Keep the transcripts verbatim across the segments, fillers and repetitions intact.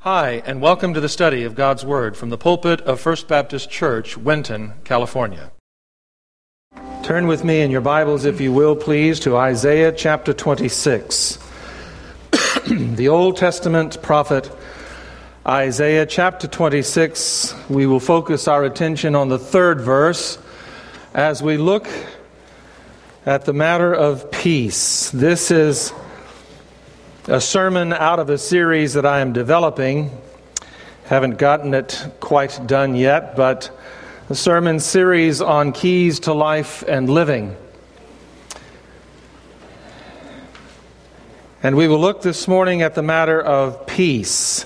Hi, and welcome to the study of God's Word from the pulpit of First Baptist Church, Winton, California. Turn with me in your Bibles, if you will, please, to Isaiah chapter twenty-six. The Old Testament prophet Isaiah chapter twenty-six. We will focus our attention on the third verse as we look at the matter of peace. This is a sermon out of a series that I am developing. Haven't gotten it quite done yet, but a sermon series on keys to life and living. And we will look this morning at the matter of peace.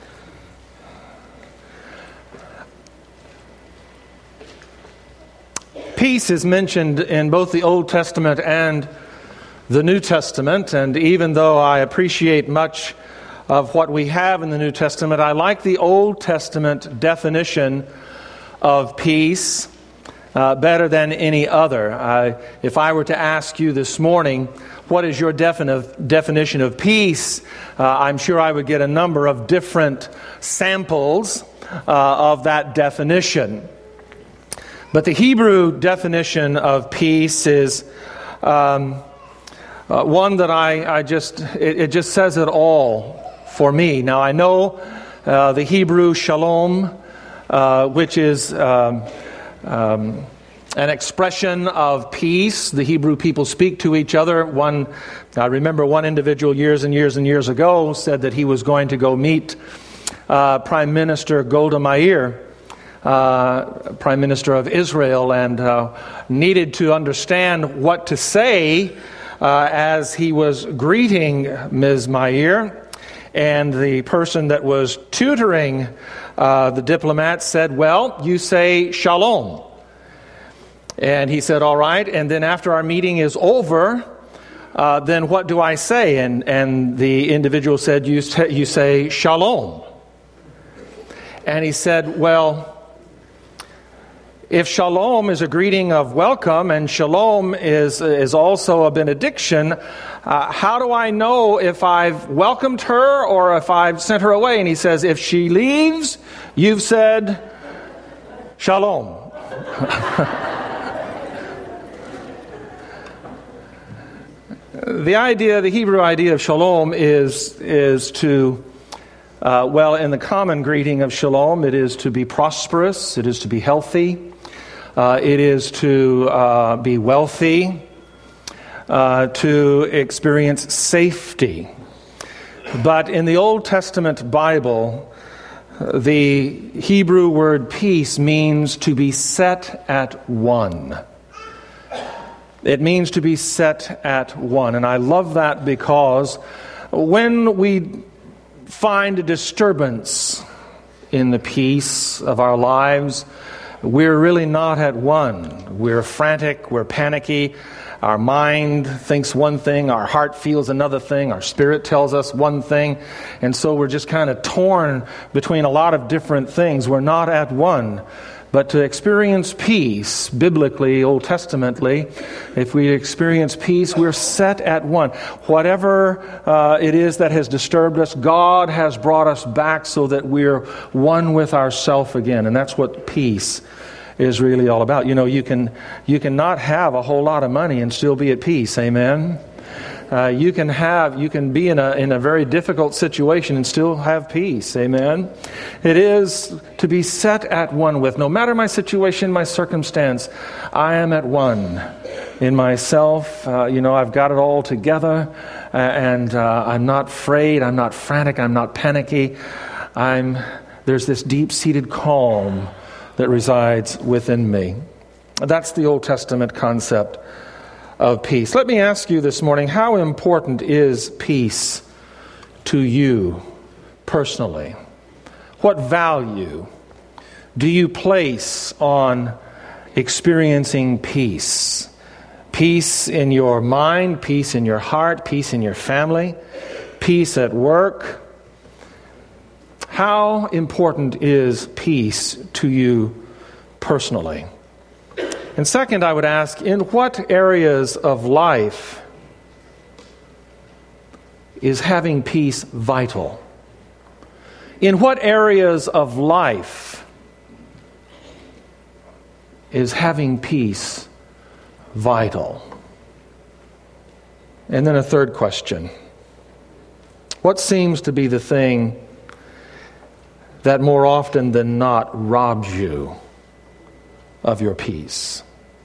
Peace is mentioned in both the Old Testament and the New Testament, and even though I appreciate much of what we have in the New Testament, I like the Old Testament definition of peace uh, better than any other. I, if I were to ask you this morning, what is your defini- definition of peace? Uh, I'm sure I would get a number of different samples uh, of that definition. But the Hebrew definition of peace is um, Uh, one that I, I just, it, it just says it all for me. Now I know uh, the Hebrew shalom, uh, which is um, um, an expression of peace. The Hebrew people speak to each other. One, I remember one individual years and years and years ago said that he was going to go meet uh, Prime Minister Golda Meir, uh, Prime Minister of Israel, and uh, needed to understand what to say Uh, as he was greeting Miz Meir, and the person that was tutoring uh, the diplomat said, well, you say shalom. And he said, all right, and then after our meeting is over, uh, then what do I say? And, and the individual said, you, you say shalom. And he said, well, if shalom is a greeting of welcome and shalom is is also a benediction, uh, how do I know if I've welcomed her or if I've sent her away? And he says, if she leaves, you've said shalom. The idea, the Hebrew idea of shalom is, is to, uh, well, in the common greeting of shalom, it is to be prosperous, it is to be healthy. Uh, it is to uh, be wealthy, uh, to experience safety. But in the Old Testament Bible, the Hebrew word peace means to be set at one. It means to be set at one. And I love that because when we find a disturbance in the peace of our lives, we're really not at one. We're frantic, we're panicky. Our mind thinks one thing, our heart feels another thing, our spirit tells us one thing. And so we're just kind of torn between a lot of different things. We're not at one. But to experience peace, biblically, Old Testamentally, if we experience peace, we're set at one. Whatever uh, it is that has disturbed us, God has brought us back so that we're one with ourself again. And that's what peace is really all about. You know, you can you cannot have a whole lot of money and still be at peace. Amen. Uh, you can have, you can be in a in a very difficult situation and still have peace. Amen. It is to be set at one with. No matter my situation, my circumstance, I am at one in myself. Uh, you know, I've got it all together, uh, and uh, I'm not afraid. I'm not frantic. I'm not panicky. I'm there's this deep-seated calm that resides within me. That's the Old Testament concept of peace. Let me ask you this morning, how important is peace to you personally? What value do you place on experiencing peace? Peace in your mind, peace in your heart, peace in your family, peace at work. How important is peace to you personally? And second, I would ask, in what areas of life is having peace vital? In what areas of life is having peace vital? And then a third question. What seems to be the thing that more often than not robs you of your peace?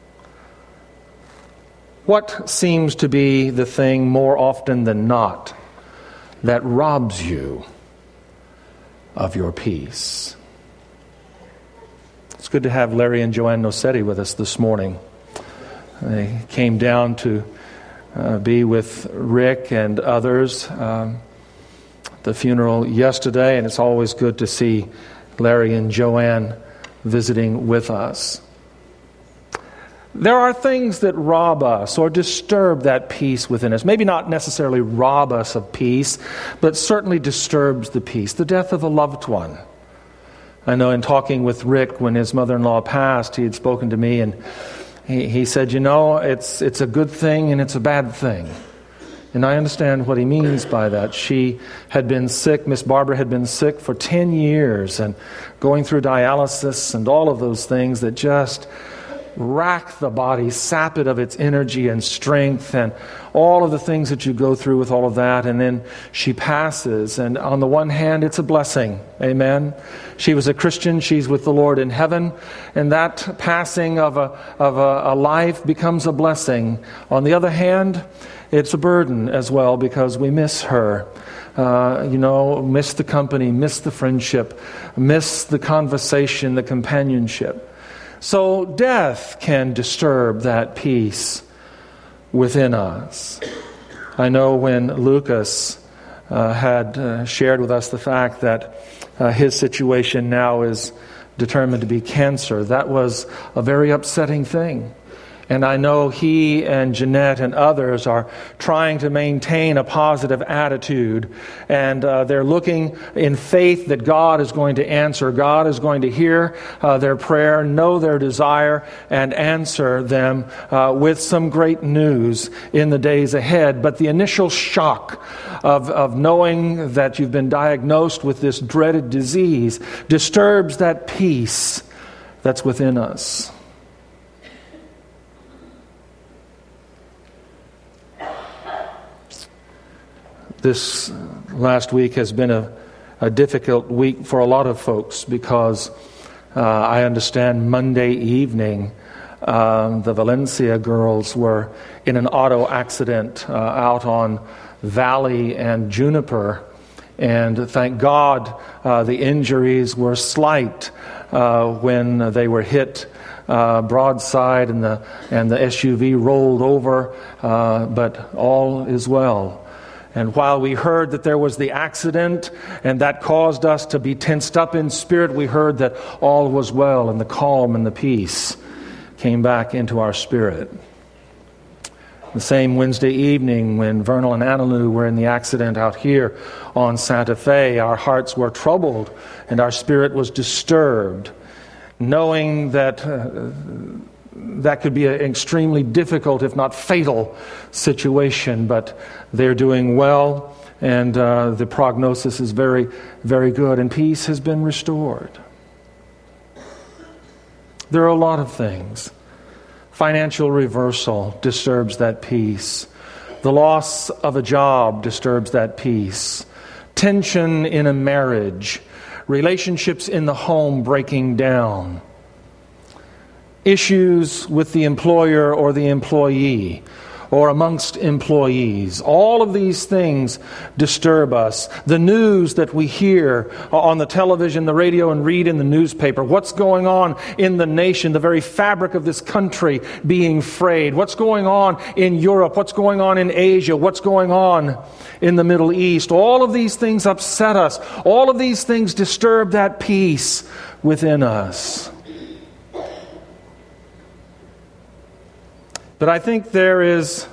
What seems to be the thing more often than not that robs you of your peace? It's good to have Larry and Joanne Nocetti with us this morning. They came down to uh, be with Rick and others um, at the funeral yesterday, and it's always good to see Larry and Joanne visiting with us. There are things that rob us or disturb that peace within us. Maybe not necessarily rob us of peace, but certainly disturbs the peace. The death of a loved one. I know in talking with Rick when his mother-in-law passed, he had spoken to me and he, he said, you know, it's it's a good thing and it's a bad thing. And I understand what he means by that. She had been sick, Miss Barbara had been sick for ten years and going through dialysis and all of those things that just rack the body, sap it of its energy and strength and all of the things that you go through with all of that. And then she passes. And on the one hand, it's a blessing. Amen. She was a Christian. She's with the Lord in heaven. And that passing of a, of a, a life becomes a blessing. On the other hand, it's a burden as well because we miss her. Uh, you know, miss the company, miss the friendship, miss the conversation, the companionship. So death can disturb that peace within us. I know when Lucas uh, had uh, shared with us the fact that uh, his situation now is determined to be cancer, that was a very upsetting thing. And I know he and Jeanette and others are trying to maintain a positive attitude. And uh, they're looking in faith that God is going to answer. God is going to hear uh, their prayer, know their desire, and answer them uh, with some great news in the days ahead. But the initial shock of, of knowing that you've been diagnosed with this dreaded disease disturbs that peace that's within us. This last week has been a, a difficult week for a lot of folks because uh, I understand Monday evening um, the Valencia girls were in an auto accident uh, out on Valley and Juniper. And thank God uh, the injuries were slight uh, when they were hit uh, broadside and the, and the S U V rolled over, uh, but all is well. And while we heard that there was the accident and that caused us to be tensed up in spirit, we heard that all was well and the calm and the peace came back into our spirit. The same Wednesday evening when Vernal and Annalou were in the accident out here on Santa Fe, our hearts were troubled and our spirit was disturbed, knowing that uh, that could be an extremely difficult, if not fatal, situation, but they're doing well, and uh, the prognosis is very, very good, and peace has been restored. There are a lot of things. Financial reversal disturbs that peace. The loss of a job disturbs that peace. Tension in a marriage. Relationships in the home breaking down. Issues with the employer or the employee or amongst employees. All of these things disturb us. The news that we hear on the television, the radio, and read in the newspaper. What's going on in the nation, the very fabric of this country being frayed. What's going on in Europe? What's going on in Asia? What's going on in the Middle East? All of these things upset us. All of these things disturb that peace within us. But I think there is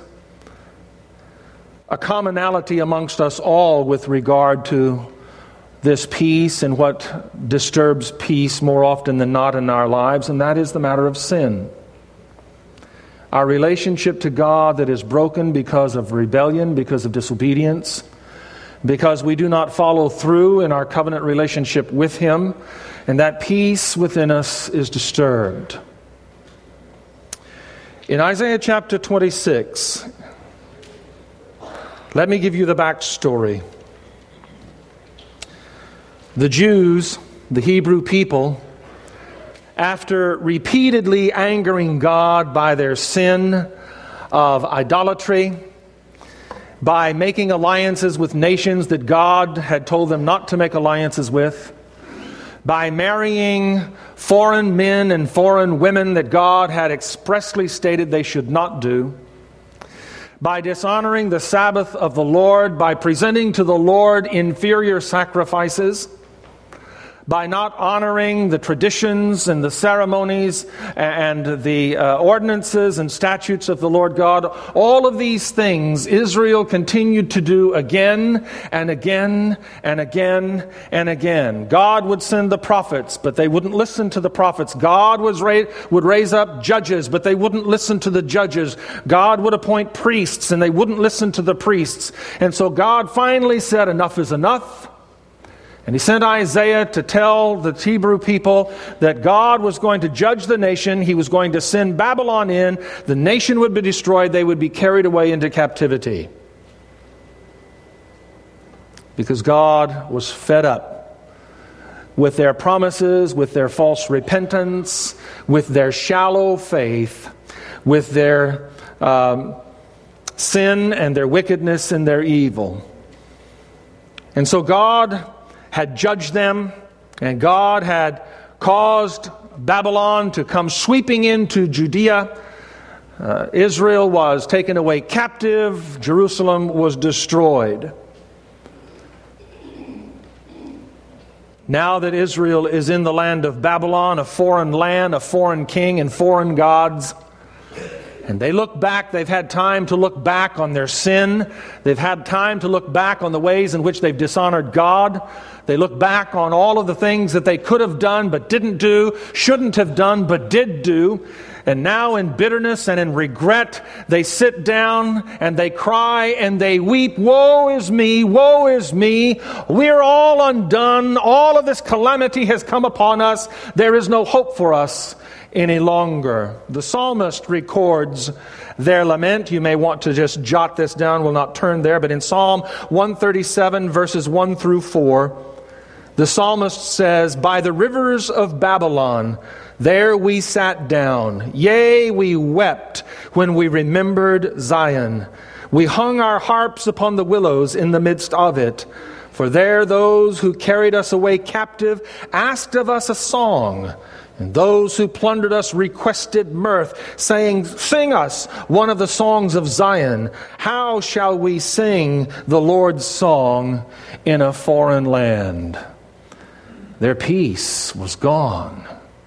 a commonality amongst us all with regard to this peace and what disturbs peace more often than not in our lives, and that is the matter of sin. Our relationship to God that is broken because of rebellion, because of disobedience, because we do not follow through in our covenant relationship with Him, and that peace within us is disturbed. In Isaiah chapter twenty-six, let me give you the backstory. The Jews, the Hebrew people, after repeatedly angering God by their sin of idolatry, by making alliances with nations that God had told them not to make alliances with, by marrying foreign men and foreign women that God had expressly stated they should not do, by dishonoring the Sabbath of the Lord, by presenting to the Lord inferior sacrifices, by not honoring the traditions and the ceremonies and the uh, ordinances and statutes of the Lord God. All of these things Israel continued to do again and again and again and again. God would send the prophets, but they wouldn't listen to the prophets. God was ra- would raise up judges, but they wouldn't listen to the judges. God would appoint priests, and they wouldn't listen to the priests. And so God finally said, enough is enough. And He sent Isaiah to tell the Hebrew people that God was going to judge the nation. He was going to send Babylon in. The nation would be destroyed. They would be carried away into captivity. Because God was fed up with their promises, with their false repentance, with their shallow faith, with their um, sin and their wickedness and their evil. And so God had judged them, and God had caused Babylon to come sweeping into Judea. Uh, Israel was taken away captive. Jerusalem was destroyed. Now that Israel is in the land of Babylon, a foreign land, a foreign king, and foreign gods, and they look back, they've had time to look back on their sin. They've had time to look back on the ways in which they've dishonored God. They look back on all of the things that they could have done but didn't do, shouldn't have done but did do. And now in bitterness and in regret, they sit down and they cry and they weep, woe is me, woe is me. We're all undone. All of this calamity has come upon us. There is no hope for us any longer. The psalmist records their lament. You may want to just jot this down. We'll not turn there. But in Psalm one thirty-seven, verses one through four, the psalmist says, by the rivers of Babylon, there we sat down. Yea, we wept when we remembered Zion. We hung our harps upon the willows in the midst of it. For there those who carried us away captive asked of us a song. And those who plundered us requested mirth, saying, sing us one of the songs of Zion. How shall we sing the Lord's song in a foreign land? Their peace was gone.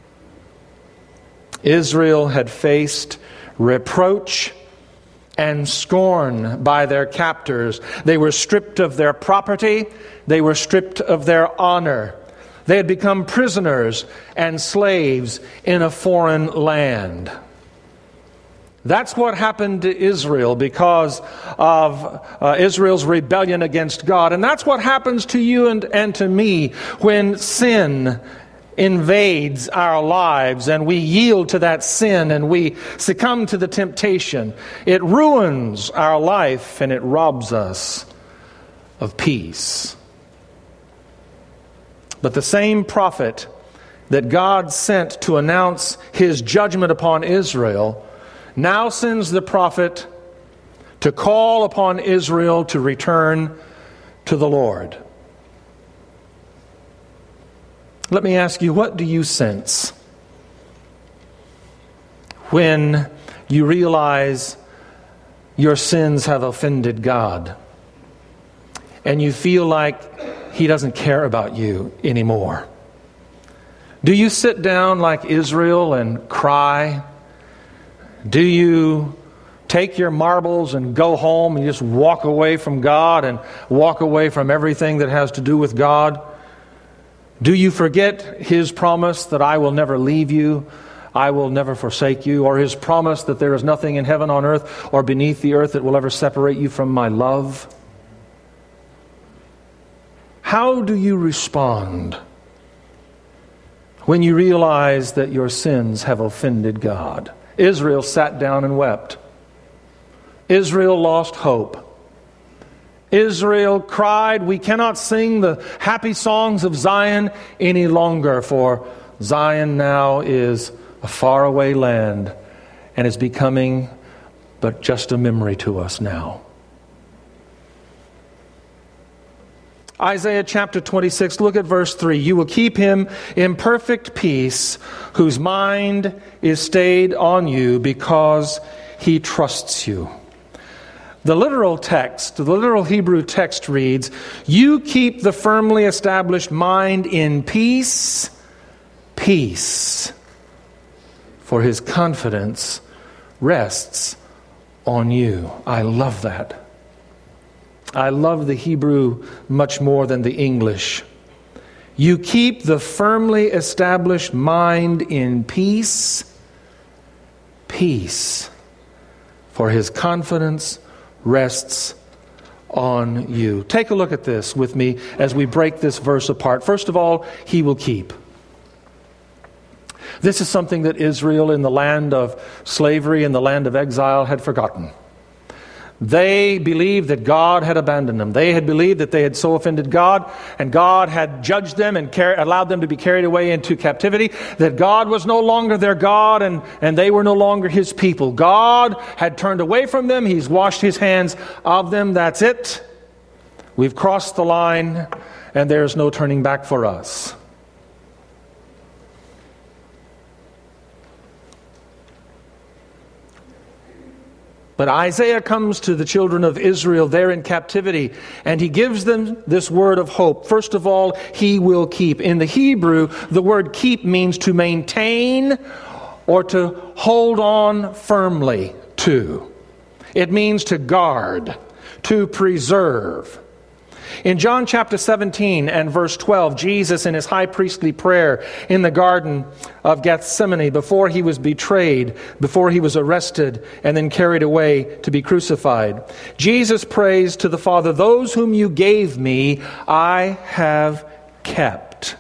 Israel had faced reproach and scorn by their captors. They were stripped of their property. They were stripped of their honor. They had become prisoners and slaves in a foreign land. That's what happened to Israel because of uh, Israel's rebellion against God. And that's what happens to you and, and to me when sin invades our lives and we yield to that sin and we succumb to the temptation. It ruins our life and it robs us of peace. But the same prophet that God sent to announce His judgment upon Israel now sends the prophet to call upon Israel to return to the Lord. Let me ask you, what do you sense when you realize your sins have offended God and you feel like He doesn't care about you anymore? Do you sit down like Israel and cry? Do you take your marbles and go home and just walk away from God and walk away from everything that has to do with God? Do you forget His promise that I will never leave you, I will never forsake you, or His promise that there is nothing in heaven, on earth, or beneath the earth that will ever separate you from my love? How do you respond when you realize that your sins have offended God? Israel sat down and wept. Israel lost hope. Israel cried, "We cannot sing the happy songs of Zion any longer, for Zion now is a faraway land and is becoming but just a memory to us now." Isaiah chapter twenty-six, look at verse three. "You will keep him in perfect peace, whose mind is stayed on you, because he trusts you." The literal text, the literal Hebrew text reads, "You keep the firmly established mind in peace, peace, for his confidence rests on you." I love that. I love the Hebrew much more than the English. You keep the firmly established mind in peace, peace, for his confidence rests on you. Take a look at this with me as we break this verse apart. First of all, he will keep. This is something that Israel in the land of slavery, in the land of exile, had forgotten. They believed that God had abandoned them. They had believed that they had so offended God, and God had judged them and car- allowed them to be carried away into captivity, that God was no longer their God, and, and they were no longer his people. God had turned away from them. He's washed his hands of them. That's it. We've crossed the line, and there's no turning back for us. But Isaiah comes to the children of Israel there in captivity, and he gives them this word of hope. First of all, he will keep. In the Hebrew, the word keep means to maintain or to hold on firmly to. It means to guard, to preserve. In John chapter seventeen and verse twelve, Jesus in his high priestly prayer in the Garden of Gethsemane, before he was betrayed, before he was arrested and then carried away to be crucified, Jesus prays to the Father, "Those whom you gave me, I have kept."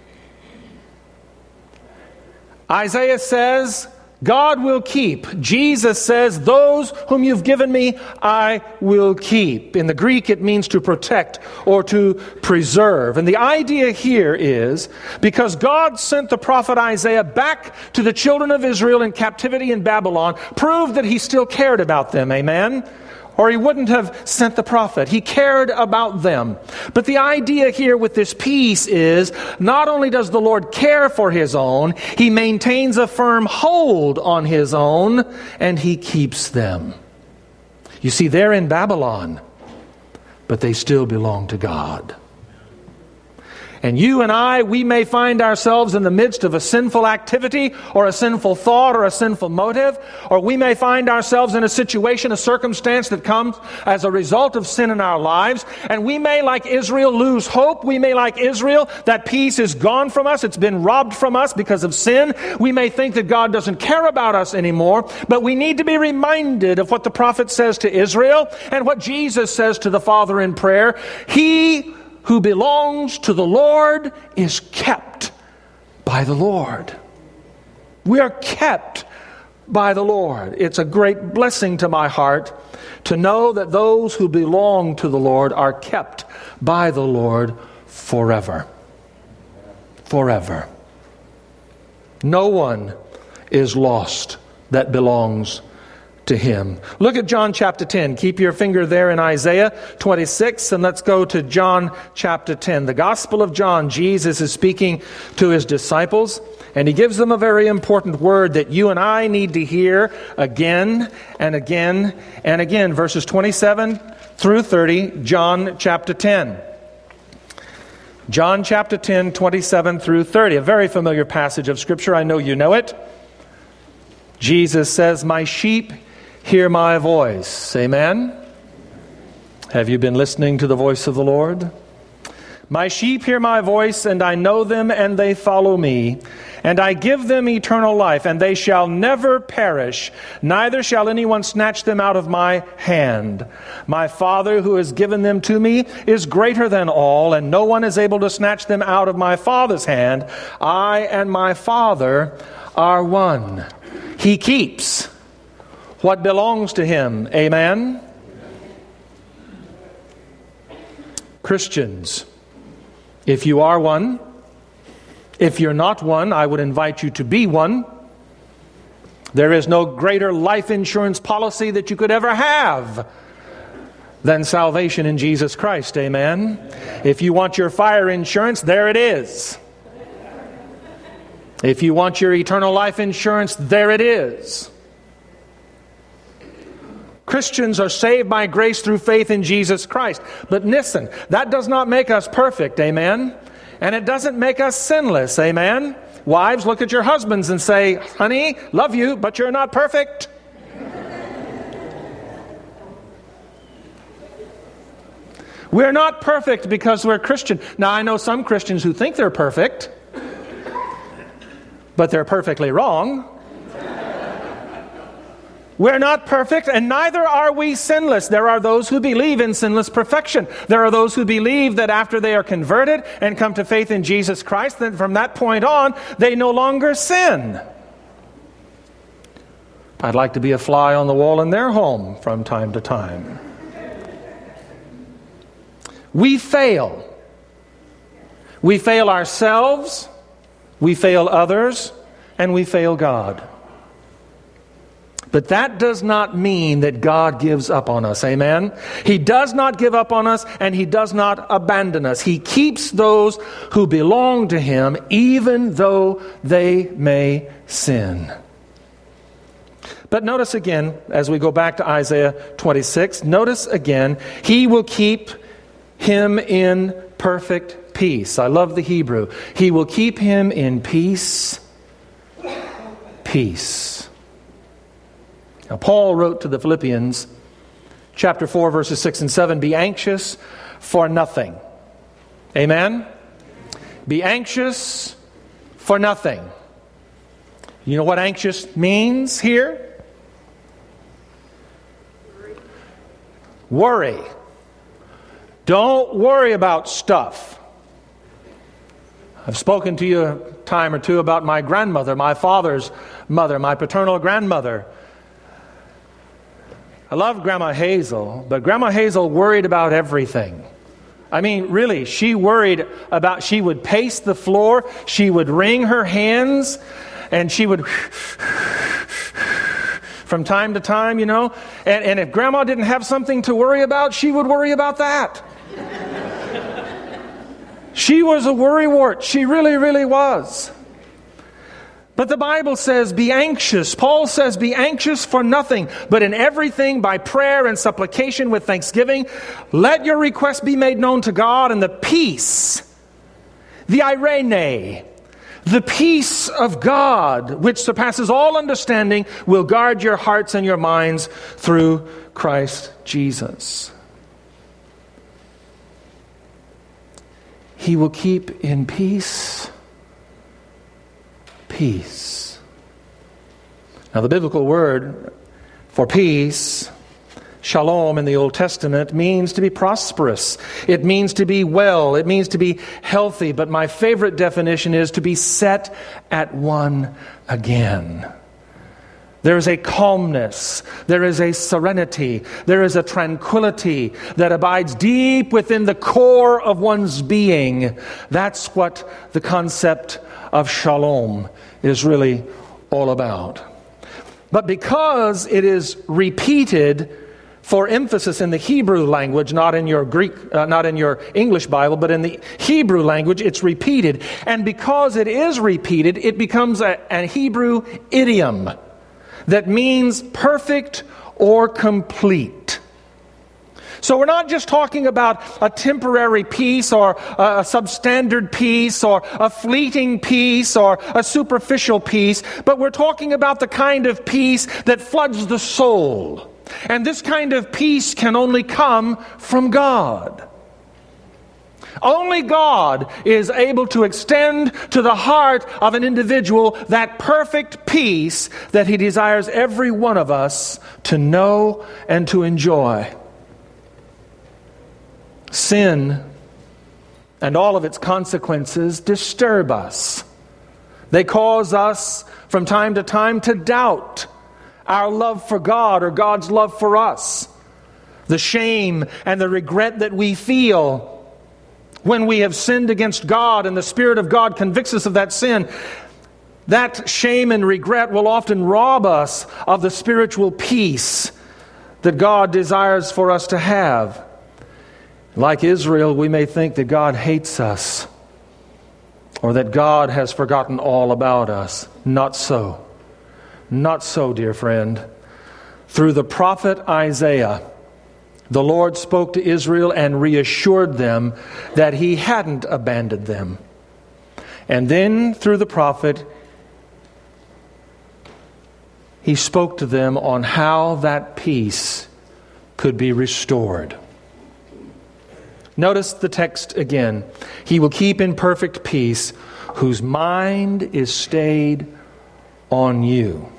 Isaiah says, God will keep. Jesus says, "Those whom you've given me, I will keep." In the Greek, it means to protect or to preserve. And the idea here is, because God sent the prophet Isaiah back to the children of Israel in captivity in Babylon, proved that he still cared about them. Amen? Or he wouldn't have sent the prophet. He cared about them. But the idea here with this peace is, not only does the Lord care for his own, he maintains a firm hold on his own, and he keeps them. You see, they're in Babylon, but they still belong to God. And you and I, we may find ourselves in the midst of a sinful activity or a sinful thought or a sinful motive, or we may find ourselves in a situation, a circumstance that comes as a result of sin in our lives, and we may, like Israel, lose hope. We may, like Israel, that peace is gone from us. It's been robbed from us because of sin. We may think that God doesn't care about us anymore, but we need to be reminded of what the prophet says to Israel and what Jesus says to the Father in prayer. He who belongs to the Lord is kept by the Lord. We are kept by the Lord. It's a great blessing to my heart to know that those who belong to the Lord are kept by the Lord forever. Forever. No one is lost that belongs to him. Look at John chapter ten. Keep your finger there in Isaiah twenty-six, and let's go to John chapter ten. The Gospel of John, Jesus is speaking to his disciples, and he gives them a very important word that you and I need to hear again and again and again. Verses twenty-seven through thirty, John chapter ten. John chapter ten, twenty-seven through thirty. A very familiar passage of Scripture. I know you know it. Jesus says, "My sheep hear my voice." Amen? Have you been listening to the voice of the Lord? My sheep hear my voice, and I know them, and they follow me. And I give them eternal life, and they shall never perish, neither shall anyone snatch them out of my hand. My Father, who has given them to me, is greater than all, and no one is able to snatch them out of my Father's hand. I and my Father are one. He keeps what belongs to him. Amen? Christians, if you are one, if you're not one, I would invite you to be one. There is no greater life insurance policy that you could ever have than salvation in Jesus Christ. Amen? If you want your fire insurance, there it is. If you want your eternal life insurance, there it is. Christians are saved by grace through faith in Jesus Christ. But listen, that does not make us perfect, amen? And it doesn't make us sinless, amen? Wives, look at your husbands and say, honey, love you, but you're not perfect. We're not perfect because we're Christian. Now, I know some Christians who think they're perfect, but they're perfectly wrong. We're not perfect, and neither are we sinless. There are those who believe in sinless perfection. There are those who believe that after they are converted and come to faith in Jesus Christ, then from that point on, they no longer sin. I'd like to be a fly on the wall in their home from time to time. We fail. We fail ourselves, we fail others, and we fail God. But that does not mean that God gives up on us. Amen? He does not give up on us, and He does not abandon us. He keeps those who belong to Him, even though they may sin. But notice again, as we go back to Isaiah twenty-six, notice again, He will keep him in perfect peace. I love the Hebrew. He will keep him in peace. Peace. Now, Paul wrote to the Philippians, chapter four, verses six and seven, be anxious for nothing. Amen? Be anxious for nothing. You know what anxious means here? Worry. Don't worry about stuff. I've spoken to you a time or two about my grandmother, my father's mother, my paternal grandmother. I love Grandma Hazel, but Grandma Hazel worried about everything. I mean, really, she worried about, she would pace the floor, she would wring her hands, and she would from time to time, you know. And, and if Grandma didn't have something to worry about, she would worry about that. She was a worrywart. She really, really was. But the Bible says, be anxious. Paul says, be anxious for nothing, but in everything by prayer and supplication with thanksgiving, let your requests be made known to God, and the peace, the eirene, the peace of God, which surpasses all understanding, will guard your hearts and your minds through Christ Jesus. He will keep in peace. Peace. Now, the biblical word for peace, shalom in the Old Testament, means to be prosperous. It means to be well. It means to be healthy. But my favorite definition is to be set at one again. There is a calmness, there is a serenity, there is a tranquility that abides deep within the core of one's being. That's what the concept of shalom is really all about. But because it is repeated for emphasis in the Hebrew language, not in your Greek, uh, not in your English Bible, but in the Hebrew language, it's repeated. And because it is repeated, it becomes a, a Hebrew idiom that means perfect or complete. So we're not just talking about a temporary peace or a substandard peace or a fleeting peace or a superficial peace, but we're talking about the kind of peace that floods the soul. And this kind of peace can only come from God. Only God is able to extend to the heart of an individual that perfect peace that He desires every one of us to know and to enjoy. Sin and all of its consequences disturb us. They cause us from time to time to doubt our love for God or God's love for us. The shame and the regret that we feel when we have sinned against God and the Spirit of God convicts us of that sin, that shame and regret will often rob us of the spiritual peace that God desires for us to have. Like Israel, we may think that God hates us or that God has forgotten all about us. Not so. Not so, dear friend. Through the prophet Isaiah, the Lord spoke to Israel and reassured them that He hadn't abandoned them. And then, through the prophet, He spoke to them on how that peace could be restored. Notice the text again. He will keep in perfect peace whose mind is stayed on you.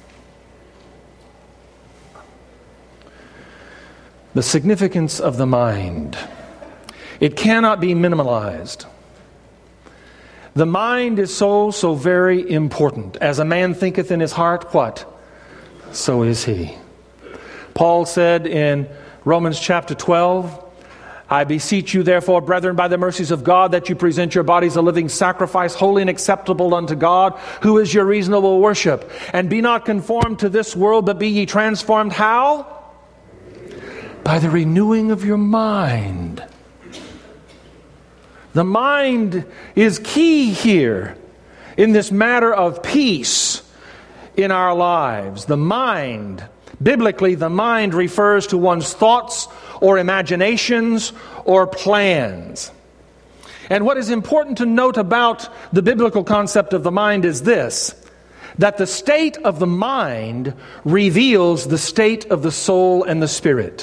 The significance of the mind. It cannot be minimalized. The mind is so, so very important. As a man thinketh in his heart, what? So is he. Paul said in Romans chapter twelve, I beseech you therefore, brethren, by the mercies of God, that you present your bodies a living sacrifice, holy and acceptable unto God, who is your reasonable worship. And be not conformed to this world, but be ye transformed. How? By the renewing of your mind. The mind is key here in this matter of peace in our lives. The mind, biblically, the mind refers to one's thoughts or imaginations or plans. And what is important to note about the biblical concept of the mind is this, that the state of the mind reveals the state of the soul and the spirit.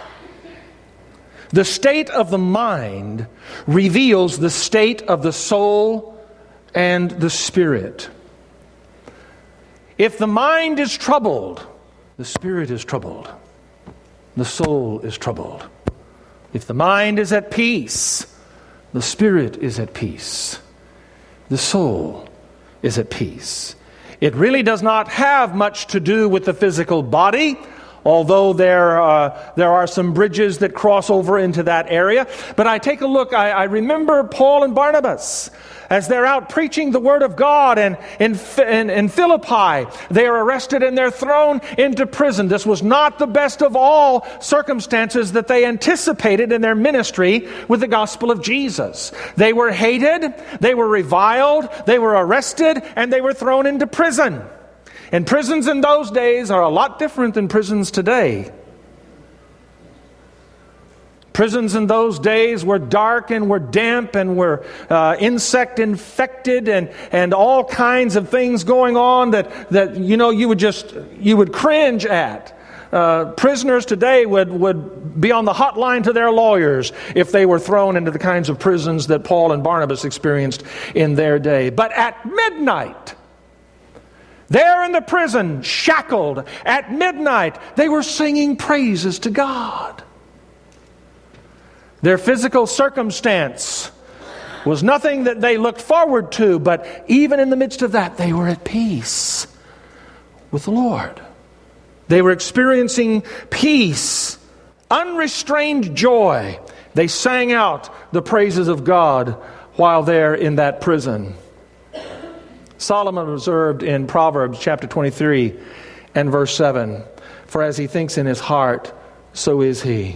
The state of the mind reveals the state of the soul and the spirit. If the mind is troubled, the spirit is troubled. The soul is troubled. If the mind is at peace, the spirit is at peace. The soul is at peace. It really does not have much to do with the physical body, although there, uh, there are some bridges that cross over into that area. But I take a look, I, I remember Paul and Barnabas as they're out preaching the Word of God, and in, in, in Philippi, they are arrested and they're thrown into prison. This was not the best of all circumstances that they anticipated in their ministry with the gospel of Jesus. They were hated, they were reviled, they were arrested, and they were thrown into prison. And prisons in those days are a lot different than prisons today. Prisons in those days were dark and were damp and were uh, insect infected and, and all kinds of things going on that, that you know you would just you would cringe at. Uh, prisoners today would, would be on the hotline to their lawyers if they were thrown into the kinds of prisons that Paul and Barnabas experienced in their day. But at midnight, there in the prison, shackled, at midnight, they were singing praises to God. Their physical circumstance was nothing that they looked forward to, but even in the midst of that, they were at peace with the Lord. They were experiencing peace, unrestrained joy. They sang out the praises of God while they're in that prison. Solomon observed in Proverbs chapter twenty-three and verse seven, "For as he thinks in his heart, so is he."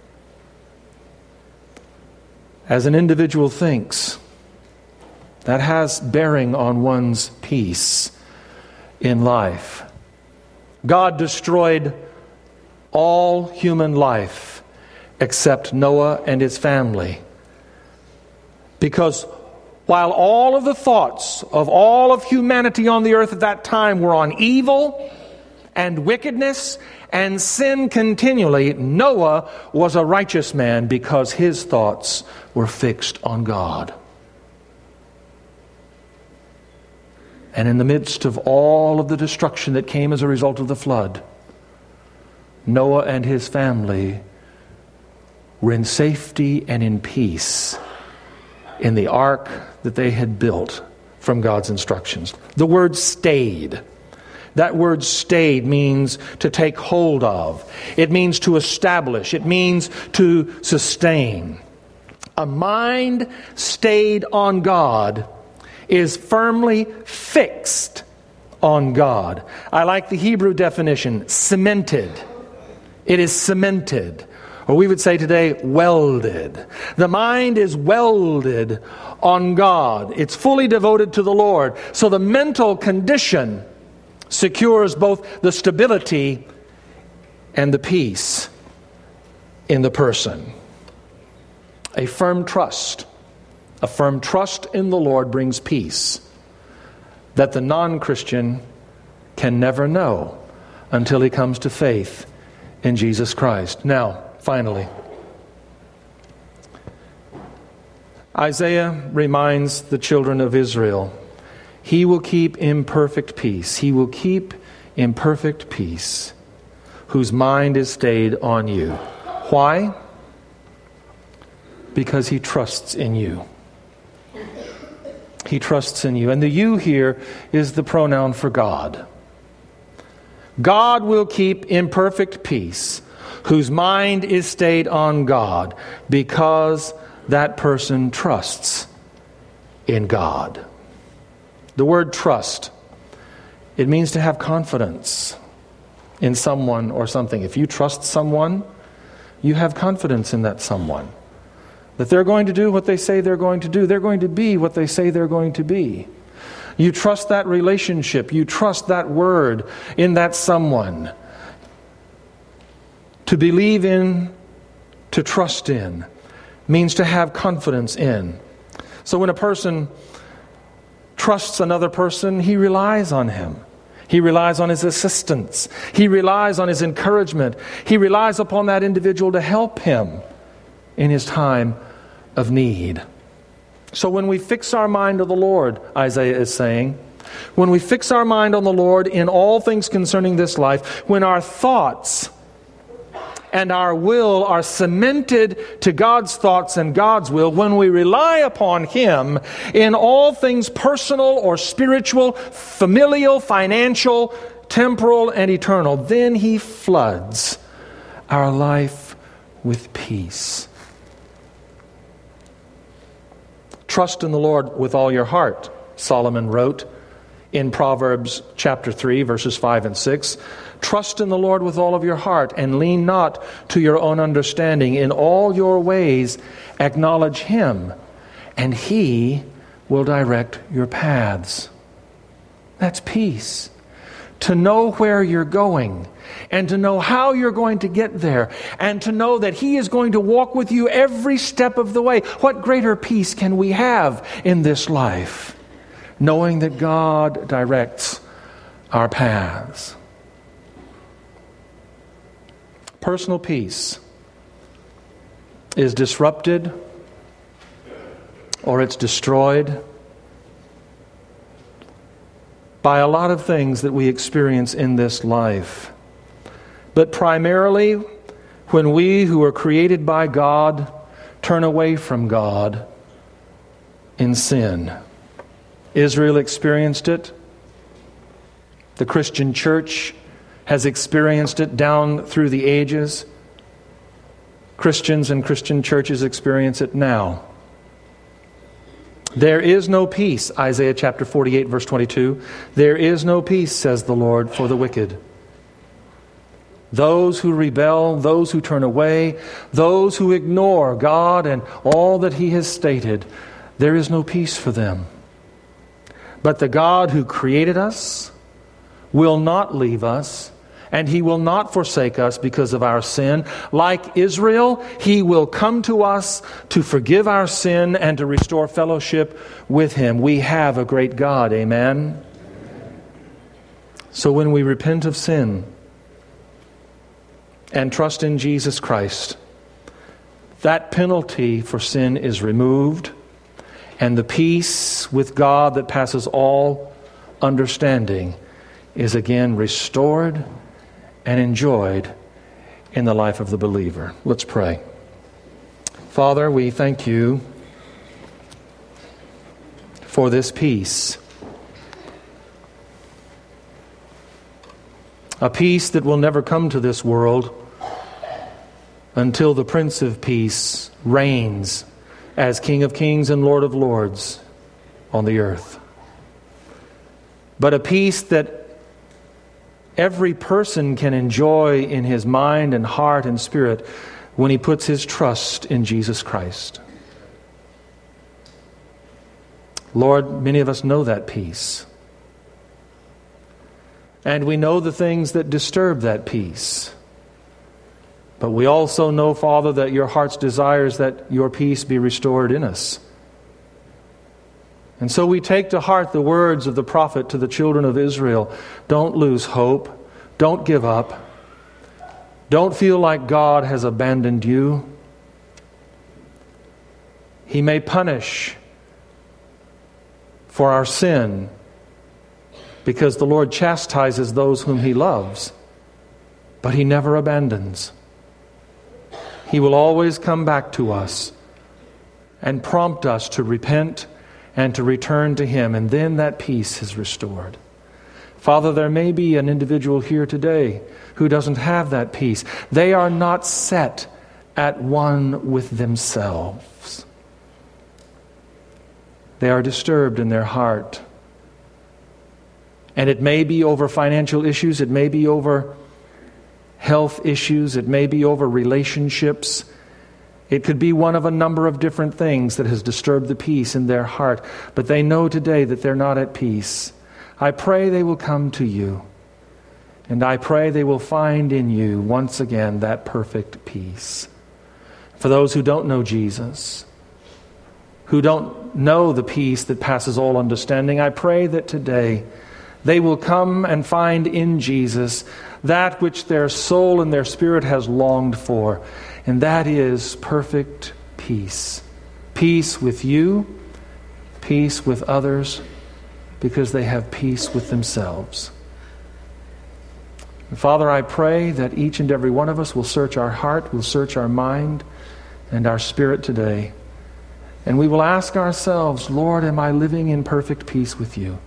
As an individual thinks, that has bearing on one's peace in life. God destroyed all human life except Noah and his family, because while all of the thoughts of all of humanity on the earth at that time were on evil and wickedness and sin continually, Noah was a righteous man because his thoughts were fixed on God. And in the midst of all of the destruction that came as a result of the flood, Noah and his family were in safety and in peace in the ark that they had built from God's instructions. The word stayed. That word stayed means to take hold of. It means to establish. It means to sustain. A mind stayed on God is firmly fixed on God. I like the Hebrew definition, cemented. It is cemented. Or we would say today, welded. The mind is welded on God. It's fully devoted to the Lord. So the mental condition secures both the stability and the peace in the person. A firm trust. A firm trust in the Lord brings peace that the non-Christian can never know until he comes to faith in Jesus Christ. Now, finally, Isaiah reminds the children of Israel, he will keep in perfect peace. He will keep in perfect peace whose mind is stayed on you. Why? Because he trusts in you. He trusts in you. And the you here is the pronoun for God. God will keep in perfect peace whose mind is stayed on God because that person trusts in God. The word trust, it means to have confidence in someone or something. If you trust someone, you have confidence in that someone. That they're going to do what they say they're going to do. They're going to be what they say they're going to be. You trust that relationship. You trust that word in that someone. To believe in, to trust in, means to have confidence in. So when a person trusts another person, he relies on him. He relies on his assistance. He relies on his encouragement. He relies upon that individual to help him in his time of need. So when we fix our mind on the Lord, Isaiah is saying, when we fix our mind on the Lord in all things concerning this life, when our thoughts and our will are cemented to God's thoughts and God's will, when we rely upon Him in all things personal or spiritual, familial, financial, temporal, and eternal, then He floods our life with peace. Trust in the Lord with all your heart, Solomon wrote in Proverbs chapter three, verses five and six. Trust in the Lord with all of your heart and lean not to your own understanding. In all your ways acknowledge Him, and He will direct your paths. That's peace. To know where you're going and to know how you're going to get there and to know that He is going to walk with you every step of the way. What greater peace can we have in this life? Knowing that God directs our paths. Personal peace is disrupted or it's destroyed by a lot of things that we experience in this life. But primarily, when we who are created by God turn away from God in sin. Israel experienced it. The Christian church has experienced it down through the ages. Christians and Christian churches experience it now. There is no peace, Isaiah chapter forty-eight, verse twenty-two. There is no peace, says the Lord, for the wicked. Those who rebel, those who turn away, those who ignore God and all that He has stated, there is no peace for them. But the God who created us will not leave us, and He will not forsake us because of our sin. Like Israel, He will come to us to forgive our sin and to restore fellowship with Him. We have a great God, amen? So when we repent of sin, and trust in Jesus Christ, that penalty for sin is removed, and the peace with God that passes all understanding is again restored and enjoyed in the life of the believer. Let's pray. Father, we thank you for this peace. A peace that will never come to this world until the Prince of Peace reigns as King of Kings and Lord of Lords on the earth. But a peace that every person can enjoy in his mind and heart and spirit when he puts his trust in Jesus Christ. Lord, many of us know that peace. And we know the things that disturb that peace. But we also know, Father, that your heart's desire is that your peace be restored in us. And so we take to heart the words of the prophet to the children of Israel. Don't lose hope. Don't give up. Don't feel like God has abandoned you. He may punish for our sin because the Lord chastises those whom He loves, but He never abandons. He will always come back to us and prompt us to repent and to return to Him, and then that peace is restored. Father, there may be an individual here today who doesn't have that peace. They are not set at one with themselves. They are disturbed in their heart. And it may be over financial issues, it may be over health issues, it may be over relationships. It could be one of a number of different things that has disturbed the peace in their heart. But they know today that they're not at peace. I pray they will come to you. And I pray they will find in you once again that perfect peace. For those who don't know Jesus, who don't know the peace that passes all understanding, I pray that today they will come and find in Jesus that which their soul and their spirit has longed for, and that is perfect peace. Peace with you, peace with others, because they have peace with themselves. And Father, I pray that each and every one of us will search our heart, will search our mind and our spirit today, and we will ask ourselves, Lord, am I living in perfect peace with you?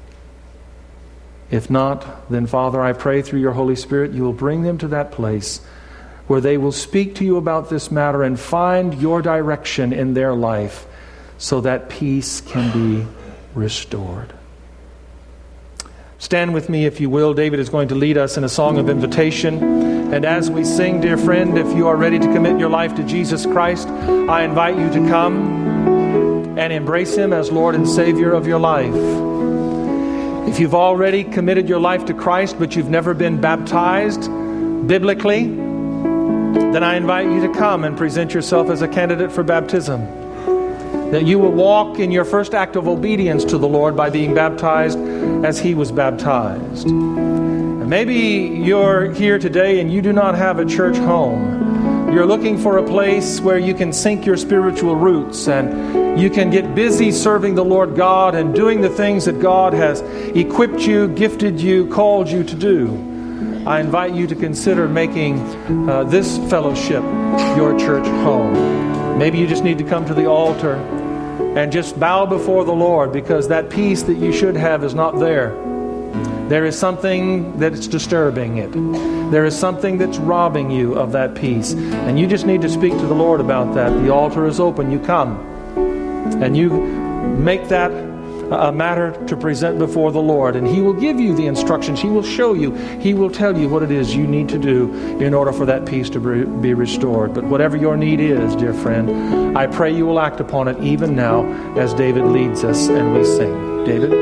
If not, then Father, I pray through your Holy Spirit you will bring them to that place where they will speak to you about this matter and find your direction in their life so that peace can be restored. Stand with me, if you will. David is going to lead us in a song of invitation. And as we sing, dear friend, if you are ready to commit your life to Jesus Christ, I invite you to come and embrace Him as Lord and Savior of your life. If you've already committed your life to Christ, but you've never been baptized biblically, then I invite you to come and present yourself as a candidate for baptism. That you will walk in your first act of obedience to the Lord by being baptized as He was baptized. And maybe you're here today and you do not have a church home. You're looking for a place where you can sink your spiritual roots and you can get busy serving the Lord God and doing the things that God has equipped you, gifted you, called you to do. I invite you to consider making uh, this fellowship your church home. Maybe you just need to come to the altar and just bow before the Lord because that peace that you should have is not there. There is something that's disturbing it. There is something that's robbing you of that peace. And you just need to speak to the Lord about that. The altar is open. You come and you make that a matter to present before the Lord, and He will give you the instructions. He will show you. He will tell you what it is you need to do in order for that peace to be restored. But whatever your need is, dear friend, I pray you will act upon it even now as David leads us and we sing. David?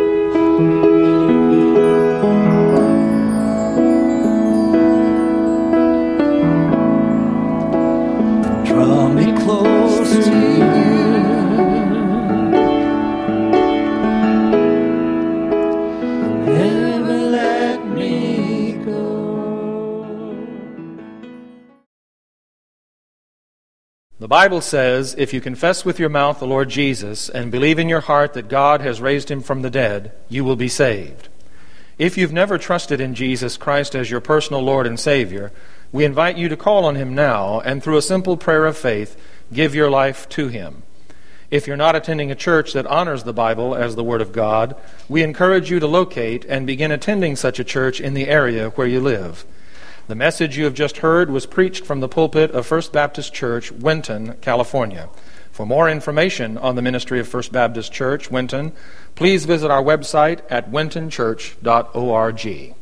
Draw me close to you. Never let me go. The Bible says, if you confess with your mouth the Lord Jesus and believe in your heart that God has raised him from the dead, you will be saved. If you've never trusted in Jesus Christ as your personal Lord and Savior, we invite you to call on him now and through a simple prayer of faith, give your life to him. If you're not attending a church that honors the Bible as the Word of God, we encourage you to locate and begin attending such a church in the area where you live. The message you have just heard was preached from the pulpit of First Baptist Church, Winton, California. For more information on the ministry of First Baptist Church, Winton, please visit our website at winton church dot org.